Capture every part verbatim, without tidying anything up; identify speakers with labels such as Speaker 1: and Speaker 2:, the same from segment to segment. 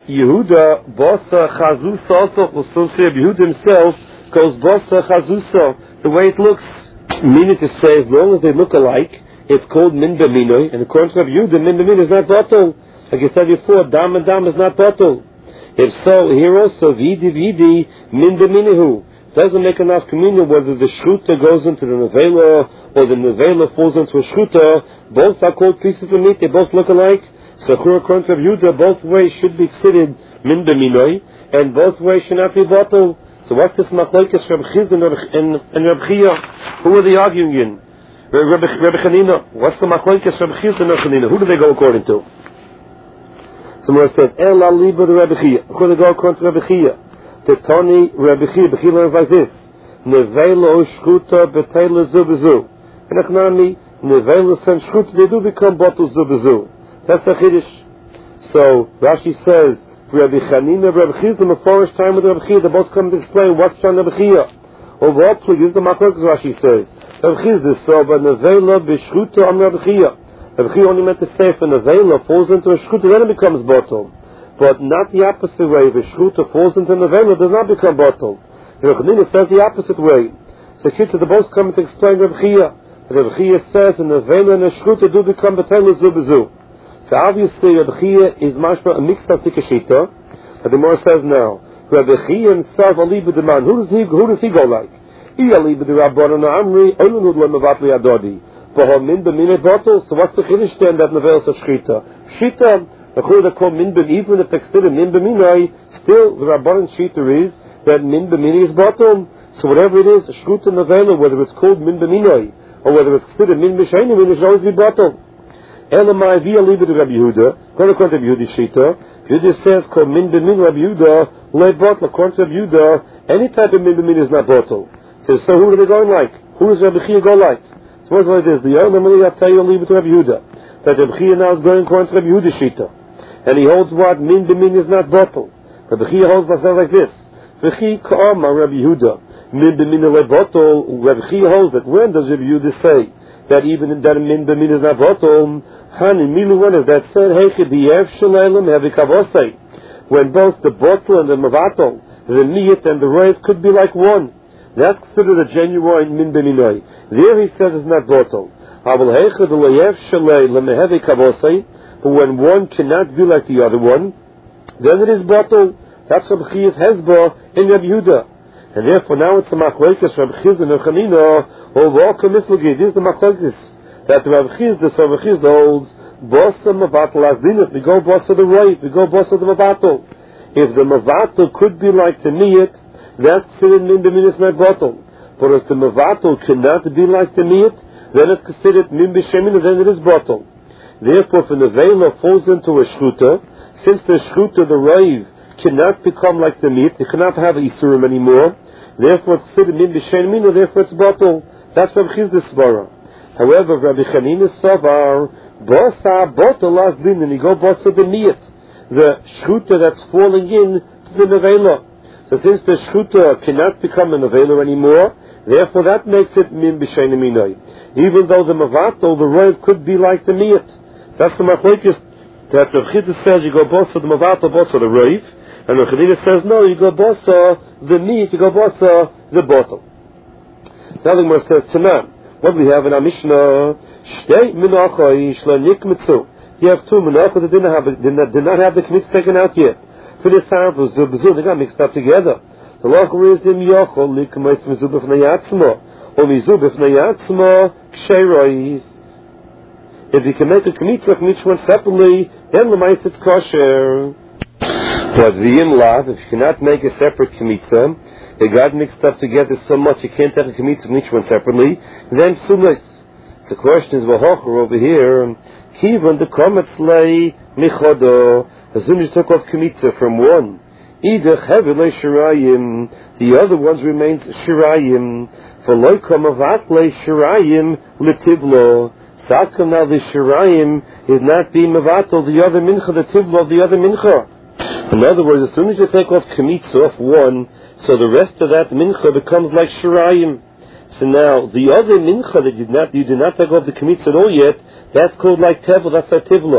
Speaker 1: Yehuda Bosa Chazusa also, so say Yehuda himself goes Bosa Chazusa, the way it looks. Meaning to say, as long as they look alike, it's called Min B'minoi, and according to Yehuda, Min B'minoi is not Batal. Like I said before, Dam and Dam is not Batal. If so, here also, Vidi Vidi Min B'minahu. Doesn't make enough communion whether the Shchuta goes into the Nevela or the Nevela falls into a Shchuta. Both are called pieces of meat, they both look alike. So according to Yehuda, both ways should be considered Min B'minoi, and both ways should not be Batal. So what's this machlokes Reb Chizda and, and Reb Chia? Who are they arguing in? Reb, Reb Chanina. What's the machlokes Reb Chizda and Reb Chanina? Who do they go according to? Someone says, El aliba the Reb Chia. Who do they go according to Reb Chia? The Tani Reb Chia. Reb Chia learns like this: Nevela shchuta betela zu bezu. In Achnami, Nevela and shchuta they do become batal zu bezu. That's the chiddush. So Rashi says, Rabbi Chanina, Rabbi Chizda, the first time with Rabbi Chia, they both come to explain what's Shan Rabbi Chia. Overall, please, the machlokes Rashi says. Rabbi Chizda, so, but Nevela b'shchuta am Rabbi Chia. Rabbi Chia only meant to say if a Nevela falls into a shchuta, then it becomes bottle. But not the opposite way. If a shchuta falls into a Nevela, it does not become bottle. Rabbi Chanina says the opposite way. So kids, they both come to explain Rabbi Chia. Rabbi Chia says a Nevela and a shchuta do become betela zu bezu. So obviously Rabbi Chia is mashma a mixed up tikashita, but the Gemara says now, Rabbi Chia himself aliba the man. Who does he who does he go like? He aliba the Rabbanan Amri, Oilanud Lemavatli Adodi. For min b'minei bottle. So what's the chiddush then that Nevel says shchita? Shita, the chiddush called min b'min, even if it's still min b'minei, still the Rabbanan shita is that min b'minei is bottle. So whatever it is, shchuta Nevela, whether it's called min b'minei or whether it's considered min b'sheni, it should always be bottle. Elamai via liba to Rabbi Yehuda. According to Rabbi Yehuda Shita, Yehuda says, "Called min b'min Rabbi Yehuda le bottle." According to Rabbi Yehuda, any type of min b'min is not bottle. Says, so who are they going like? Who does Rabbi Chia go like? Suppose like this: the Elamai I tell you liba to Rabbi Yehuda that Rabbi Chia now is going according to Rabbi Yehuda Shita, and he holds what min b'min is not bottle. Rabbi Chia holds myself like this: V'chi ka'ama Rabbi Yehuda min b'min le bottle. Rabbi Chia holds that. When does Rabbi Yehuda say that even that min b'min is not bottle? Hani milu, when is that said? Heichid diyev shaleilim hevikavosei. When both the bottle and the mavato, the niyat and the rave could be like one. That's considered a genuine min b'minoi. There he says it's not bottle. Aval heichid diyev shaleilim hevikavosei. But when one cannot be like the other one, then it is bottle. That's Rabbi Chia's hezbollah in Rabbi Yehuda. And therefore now it's a machlokes Rabbi Chizda and Rabbi Chanina over all commitments. This is the machlokes that Rabbi Chizda, so Rabbi Chizda holds bossa mavatal as dinat. We go bossa the right, we go bossa the mavatal. If the mavatal could be like the niyat, that's considered min b'min is not bottle. But if the mavatal cannot be like the niyat, then it's considered min b'shemin, then it is bottle. Therefore, if the nevela falls into a shchuta, since the shchuta, the raiv, cannot become like the niyat, it cannot have a isurim anymore. Therefore, it's considered min b'shemin, therefore it's bottle. That's Rabbi Chizda's svara. However, Rabbi Chanina Savar, bossa bottle last din, and you go bossa the niyat, the shchuta that's falling in to the nevela. So since the shchuta cannot become a nevela anymore, therefore that makes it min b'sheni minoi. Even though the mavato, the rove, could be like the niyat. That's the machlokes that Rav Chizda says you go bossa the mavato, bossa the rove, and Rav Chanina says no, you go bossa the niyat, you go bossa the bottle. The other one says Tanan. What we have in our Mishnah, Shtei Menachai Shlonik Mitzu. You have two Menachos that did not have did not, did not have the kmitz taken out yet. For this time, for Zubzu, they got mixed up together. The Lachor is Im Yochol Likmitz Mizu B'fnei Yatzmo, or Mizu B'fnei Yatzmo Ksherois. If you can make a kmitz like each one separately, then the mice it's kosher. But the Imlav, if you cannot make a separate kmitza, they got mixed up together so much you can't have a kmitza from each one separately, then psumis. So the question is, Vahocher over here, Kivan the komets lay michodo, as soon as you took off kmitza from one, Idach hevel shirayim, the other ones remains shirayim, for loikom avat le shirayim letivlo. Sakam now the shirayim is not being mavatal, the other mincha, the tivlo of the other mincha. In other words, as soon as you take off kmitza off one, so the rest of that mincha becomes like shirayim. So now the other mincha that you did not you did not take off the kmitza at all yet, that's called like tevel, that's like tivlo.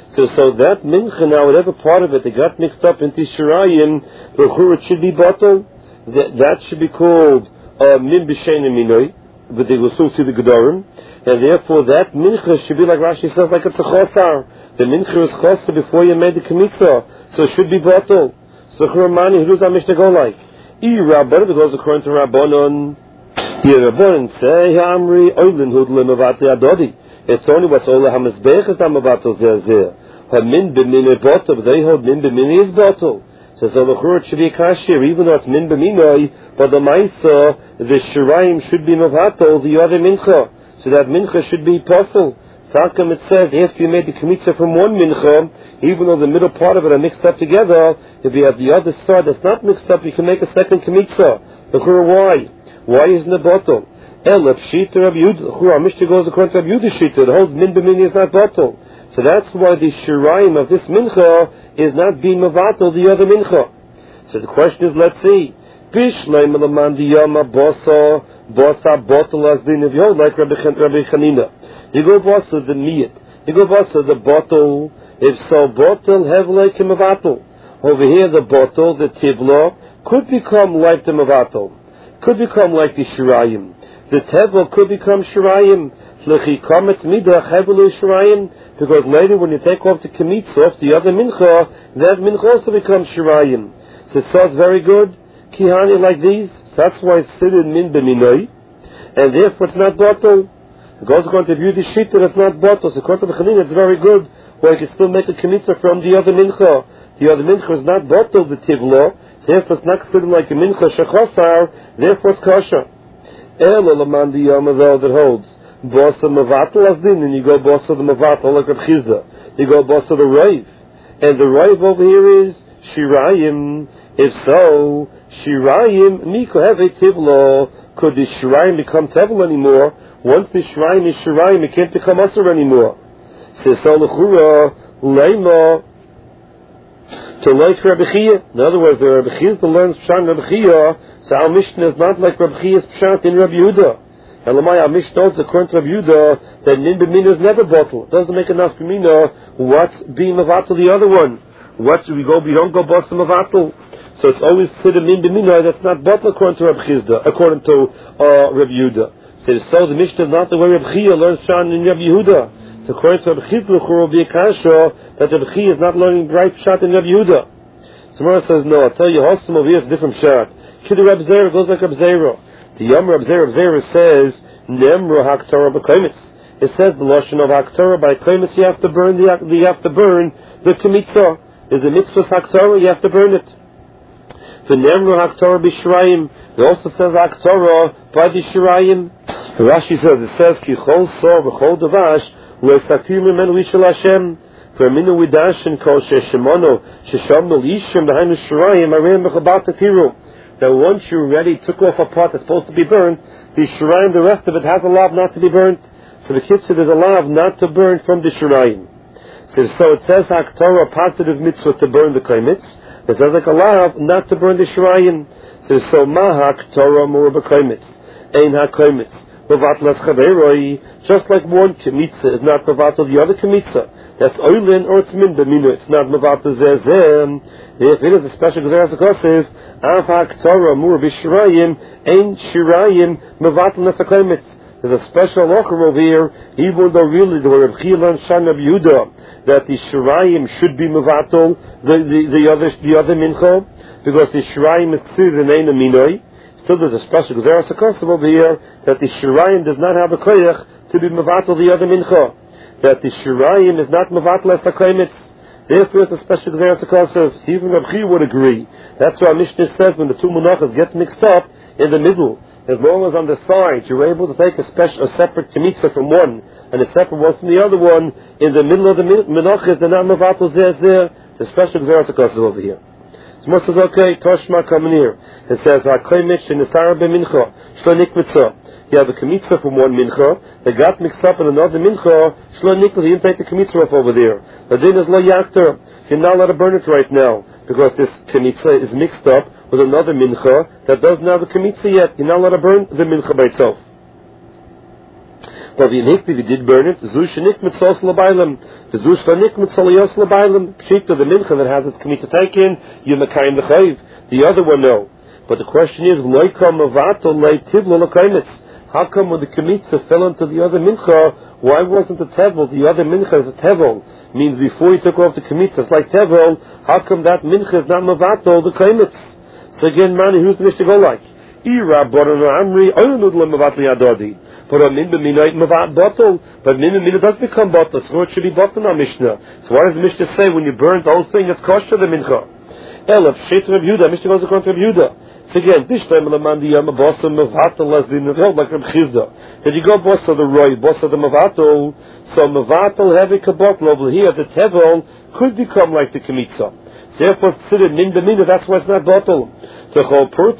Speaker 1: So, so that mincha now, whatever part of it that got mixed up into shirayim, the churah should be bottled. That, that should be called uh, min b'shein minoi, but they will still see the gedorim, and therefore that mincha should be like Rashi says, like it's a chosar. The mincha is chosar before you made the kmitza, so it should be bottled. So Churamani, who does that Mishnah go like? I Rabbanon, because according to Rabbanon, here Rabbanon say Amri Oilin Hudlim Avati Adodi. It's only what's all the Hamazbech is Amabato Zeh. Hamin b'minoi bottle, but they hold min b'minoi is bottle. So the Lechur should be kashir, even though it's min b'minoi, but the Maisa, the Shirayim should be Mavato, the other mincha. So that mincha should be apostle. Sakam it says, after you made the kmitza from one mincha, even though the middle part of it are mixed up together, if you have the other side that's not mixed up, you can make a second kmitza. Lechur, why? Why isn't it bottle? El Pshita Rabbi Yehuda. Lechur, our Mishnah goes according to Rabbi Yehuda Shita. It holds min b'minoi is not bottle. So that's why the shirayim of this mincha is not being mavatal the other mincha. So the question is, let's see. Bishleim l'man diyama bosa bosa bottle as din of yo like Rabbi Chanina. You go bosa the miyat. You go bosa the bottle. If so, bottle have like a mavatal. Over here, the bottle, the tivla, could become like the mavatal. Could become like the shirayim. The tevla could become shirayim. L'chi kametz midah hevelu shirayim. Because later when you take off the kemitz off the other mincha, that mincha also becomes shirayim. So it says very good, kihani like these, so that's why it's siddur min b'minoi, and therefore it's not bottle. It goes according to beauty sheet that it's not bottle, so according to the Chanina it's very good, where you can still make a kemitza from the other mincha. The other mincha is not bottle, the tivla, so therefore it's not considered like a mincha shechosar, therefore it's kosher. Elo laman diyama though that holds. Bossa Mavatal as din, and you go Bossa the Mavatal like Reb Chizda. You go Bossa the Raiv. And the Raiv over here is Shirayim. If so, Shirayim, Miko have a Tivlo. Could the Shirayim become Tevil anymore? Once the Shirayim is Shirayim, it can't become Asr anymore. Says so Lechura, Leima, to like Reb Chia. In other words, the Reb Chizda learns Pshat Reb Chia, so our Mishnah is not like Reb Chia's Pshat in Reb Yehuda. And Lamaya Mishnah also according to Rabbi Yehuda that min b'minoi is never bottle. It doesn't make enough b'minoi. What's being mavatal the other one? What do we go? We don't go boss mavatal. So it's always considered min b'minoi. That's not bottle according to Rabbi Chizda, according to uh, Rabbi Yehuda. So, so the Mishnah is not the way Rabbi Chia learns Shan in Rabbi Yehuda. So according to Rabbi Chizda, will be a kasha that Rabbi Chia is not learning right shot in Rabbi Yehuda. So Mara says no. I'll tell you, Hossam over here is a different shot. Kiddu Rabbi Zera goes like Rabbi Zera. The Yom Reb Zera, Zera says, Nemru Haktorah b'Komitz. It says the Lashon of Haktorah by Komitz, you have to burn the, you have to burn the Kmitza. There's a mitzvah Haktorah, you have to burn it. The Nemru Haktorah b'Shirayim. It also says Haktorah by the Shirayim. Rashi says, it says, Ki chol sor v'chol davash, le'satir mimenu ishel Hashem. V'aminu widashin kol sheshimono, sheshamno l'ishim b'hainu Shirayim, areim b'chabat tiru. That once you already took off a part that's supposed to be burned, the shirayim, the rest of it has a lav not to be burnt. So the kitzur, there's a lav not to burn from the shirayim. So, so it says haktorah, positive mitzvah to burn the kaimitz. It says like a lav not to burn the shirayim. So so ma haktorah more b'kaimitz, ein hakaimitz, mevatlas chaveroi. Just like one kmitza is not mevatel the other kmitza. That's oilin or it's min b'minoi. It's not mevatel zeh. If it is a special gezeras hakosiv, av haktorah mur b'shirayim ein shirayim mevatel nesakaimitz. There's a special locher over here, even though really the Reb Chia learned Shan Reb Yehuda that the shirayim should be mevatel the, the the other the other mincha because the shirayim is tzir and ein minoi. Still, there's a special gezeras hakosiv over here that the shirayim does not have a koyach to be mevatel the other mincha. That the shirayim is not mevatel as hakaimitz. Therefore, it's a special gezeras hakosiv. So even Reb Chia would agree. That's why Mishnah says when the two menachas get mixed up in the middle, as long as on the side you're able to take a special, a separate kmitza from one and a separate one from the other one, in the middle of the menachas, they're not mevatel zeh zeh. It's a special gezeras hakosiv over here. So Moshe says, okay, Toshma coming here. It says, hakaimitz shenisara b'mincha shlo nikmitza. You have a kmitza from one mincha that got mixed up in another mincha. Shlo nikmitza, you didn't take the kmitza off over there. The din is lo yakter. You're not allowed to burn it right now because this kmitza is mixed up with another mincha that doesn't have a kmitza yet. You're not allowed to burn the mincha by itself. But the Nikti, we did burn it, Zush Nik mit Sos Labailam, the Zush Nik mit Solios Labailam, Pshita, the Mincha that has its Kmitza taken, you Mekayim the Chayiv. The other one, no. But the question is, Loika Mavato Lei Tivlo Lakaimitz. How come when the Kmitza fell into the other Mincha, why wasn't it Tevel? The other Mincha is a Tevel. Means before he took off the Kmitza, it's like Tevel. How come that Mincha is not Mavato, the Kaimitz? So again, Mani, who's the Mishnah go like? Ira Borano Amri, Oyunudla Mavatli Adodi. But a min b'minoi mavat bottle. But min b'minoi does become bottle, so it should be bottle on Mishnah. So what does the Mishnah say? When you burn the whole thing, it's kosher the mincha. Ela, Pshet Reb Yehuda, Mishnah goes according to Reb Yehuda. So again, Bishleim Lamandi Yama Bossa Mavato Lazdin Reb, like Reb Chizda. Did you go Bossa the Roy, Bossa the Mavato? So Mavato having a bottle over here, the Tevel could become like the Kmitza. Therefore, considered min b'minoi, that's why it's not bottle. Any part of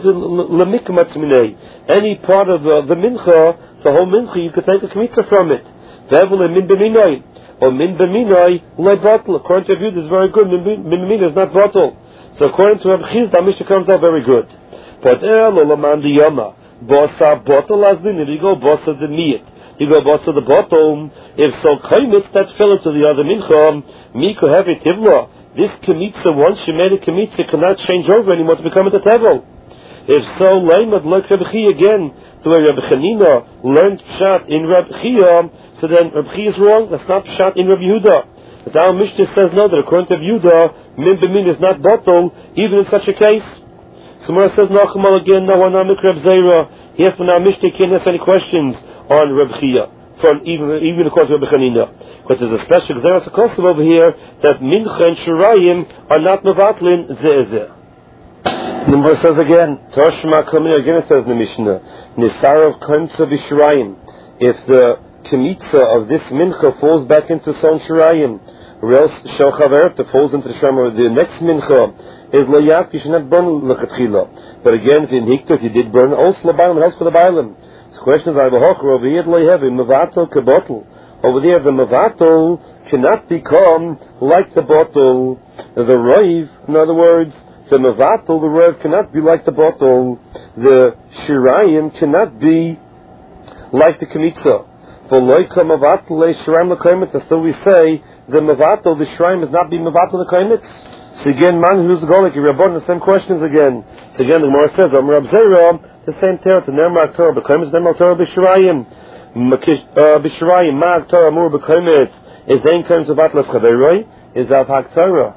Speaker 1: the, the mincha, the whole mincha, you could take a kmitza from it. Or min b'minoi, le bottle. According to Yehuda, is very good. Min b'minoi is not bottle. So according to Reb Chizda, Mishnah comes out very good. But elo laman di yama, bossa bottle as din. If you go bossa the meat, you go bossa the bottle. If so, kaimitz that fell into the other mincha, miku have it tivla. This Kmitza, once you made a Kmitza, cannot change over anymore to become a Tevel. If so, Leimad like Reb Chia again, the way Reb Chanina learned Pshat in Reb Chia, so then Reb Chia is wrong, that's not Pshat in Reb Yehuda. But our Mishnah says no, that according to Reb Yehuda, Min B'min is not bottle, even in such a case. So Mara says, Nachamal again, no one Amik Reb Zera, here for now Mishnah can't ask any questions on Reb Chia. From even even according to Reb Chanina, because there's a special Xeras Kosovo over here that Mincha and Shirayim are not Mevatlin Zeh. The Gemara says again, Toshma Kamir, again it says in the Mishnah, Nisarav Kemtza B'Shirayim. If the Kmitza of this Mincha falls back into Son Shirayim, or else Shel Chaveret that falls into the Shirayim, or the next Mincha is Layak, you should not burn L'Chatchila. But again, if you Hikta, if you did burn, also L'Bailam, and also for the Bailam. The question is, I have a hocher over here, Mavato Kabotl. Over there, the Mavato cannot become like the bottle. The Raiv, in other words, the Mavato, the Raiv cannot be like the bottle. The Shirayim cannot be like the Kmitza. For Loika Mavato le Shirayim l'Kaimitz, still we say, the Mavato, the Shirayim is not being Mavato l'Kaimitz. So again, man who's going like Rabban, the same questions again. So again, the Gemara says, Am Rab Zera, the same Torah, the Nemar Torah, B'Kaimitz, Nemar Torah B'Shirayim, B'Shirayim, Mag Torah, Mur B'Kaimitz, is Ein terms of Atlas Chaveroi, is Avhak Torah.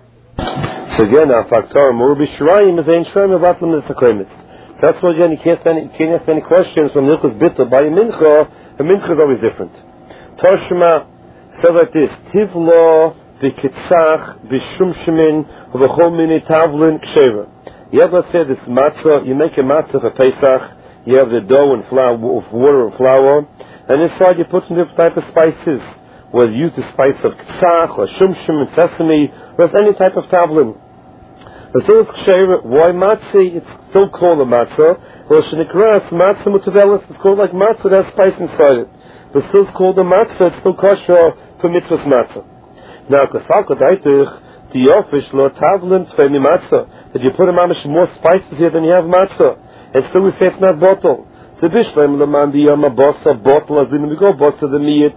Speaker 1: So again, Avhak Torah, Mur B'Shirayim, is Ein Shirayim of Atlas Chaveroi. That's why again, you can't, any, you can't ask any questions from Nilchus Bittul by a Mincha. A Mincha is always different. Toshma says like this, Tivlo, V'kitzach, V'shumshimin, V'chol mini tavlin ksheva. You ever say this matzah, you make a matzah for Pesach, you have the dough and flour, water and flour, and inside you put some different type of spices, whether you use the spice of kitzach, or shumshim and sesame, or any type of tavlin. But still it's ksheva. Why matzah? It's still called a matzah. Well, shenikras, matzah mutavelis, it's called like matzah that has spice inside it. But still it's called a matzah, it's still kosher for mitzvah's matzah. Now, kasaka daitich, tiyofish lo tavlin tfei mi matzah, that you put a mamish more spices here than you have matzah, and still we say it's not bottle. So bishleim leman diyama bossa, bottle, as in we go bossa the meat.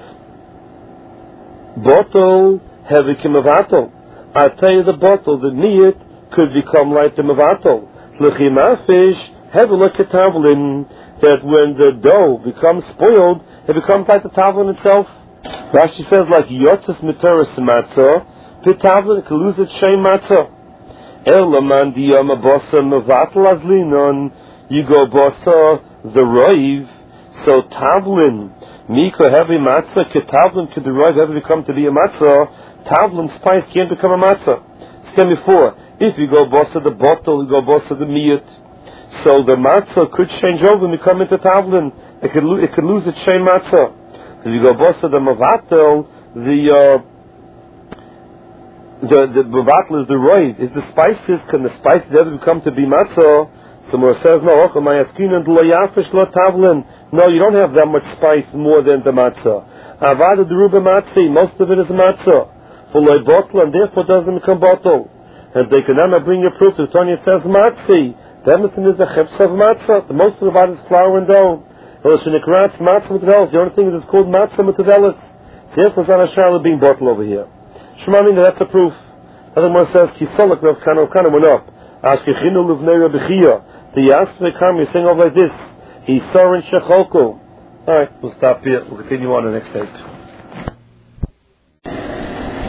Speaker 1: Bottle, heavy kimavato. I tell you the bottle, the meat, could become like the mavato. L'chimafish, heavy like a tavlin, that when the dough becomes spoiled, it becomes like the tavlin itself. Rashi says like yotzes miteris matzah, pitavlin can lose its shame matzah. Elaman diyama bossa mevatel azlinon, you go bossa the roiv, so tavlin, miko heavy matzah, ketavlin could the roiv ever become to be a matzah, tavlin spice can't become a matzah. Said before, if you go bossa the bottle, you go bossa the meat, so the matzah could change over and become into tavlin. It could lo- it could lose its shame matzah. If you go bossa the mavatel, the uh, the the mavatel is the roiv. Is the spices? Can the spices ever become to be matzah? Someone says no. No, you don't have that much spice more than the matzah. Avada deruba matzah. Most of it is matzah. For loy bottle, and therefore doesn't become bottle. And they can now bring your proof. The Tanya says matzah. The emerson is the chepsa of matzah. The most of the body is flour and dough. Well, Shenikrat Matzah Mutavelis. The only thing is it's called Matzah Mutavelis. Therefore, it's not a Sharla being bottled over here. Shemami, that's the proof. Another one says, Kisolak Rav Kana Kana went up. Ashkechinu Luvnei Rabbichia. The Yasve Kam, you're saying over like this. He saw in Shecholko. Alright, we'll stop here. We'll continue on the next tape.